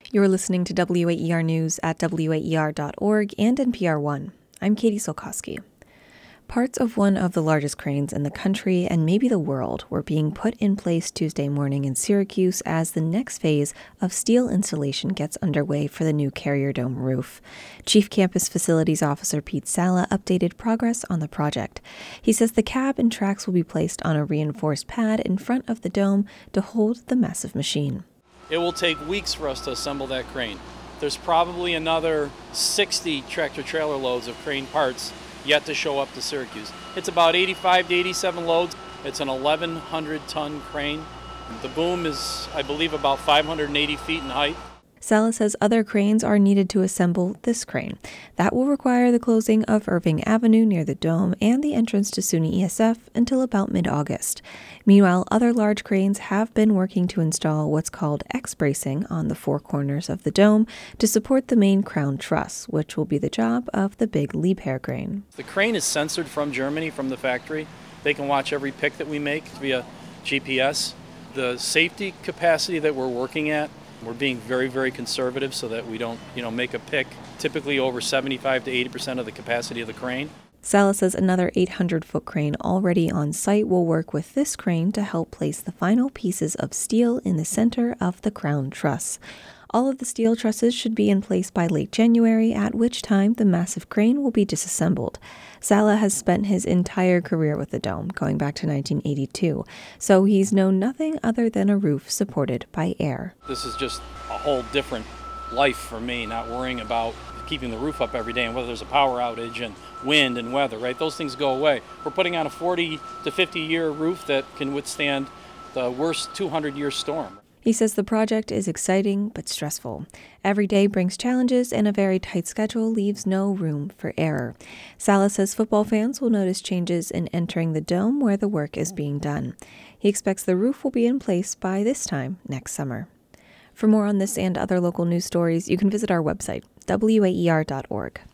You're listening to WAER News at WAER.org and NPR One. I'm Katie Solkowski. Parts of one of the largest cranes in the country and maybe the world were being put in place Tuesday morning in Syracuse as the next phase of steel installation gets underway for the new Carrier Dome roof. Chief Campus Facilities Officer Pete Sala updated progress on the project. He says the cab and tracks will be placed on a reinforced pad in front of the dome to hold the massive machine. It will take weeks for us to assemble that crane. There's probably another 60 tractor-trailer loads of crane parts yet to show up to Syracuse. It's about 85 to 87 loads. It's an 1,100-ton crane. The boom is, I believe, about 580 feet in height. Sala says other cranes are needed to assemble this crane. That will require the closing of Irving Avenue near the dome and the entrance to SUNY ESF until about mid-August. Meanwhile, other large cranes have been working to install what's called X-bracing on the four corners of the dome to support the main crown truss, which will be the job of the big Liebherr crane. The crane is censored from Germany, from the factory. They can watch every pick that we make via GPS. The safety capacity that we're working at, we're being very, very conservative so that we don't, make a pick typically over 75 to 80% of the capacity of the crane. Sala says another 800-foot crane already on site will work with this crane to help place the final pieces of steel in the center of the crown truss. All of the steel trusses should be in place by late January, at which time the massive crane will be disassembled. Sala has spent his entire career with the dome, going back to 1982, so he's known nothing other than a roof supported by air. This is just a whole different life for me, not worrying about keeping the roof up every day and whether there's a power outage and wind and weather, right? Those things go away. We're putting on a 40 to 50-year roof that can withstand the worst 200-year storm. He says the project is exciting but stressful. Every day brings challenges, and a very tight schedule leaves no room for error. Sala says football fans will notice changes in entering the dome where the work is being done. He expects the roof will be in place by this time next summer. For more on this and other local news stories, you can visit our website, WAER.org.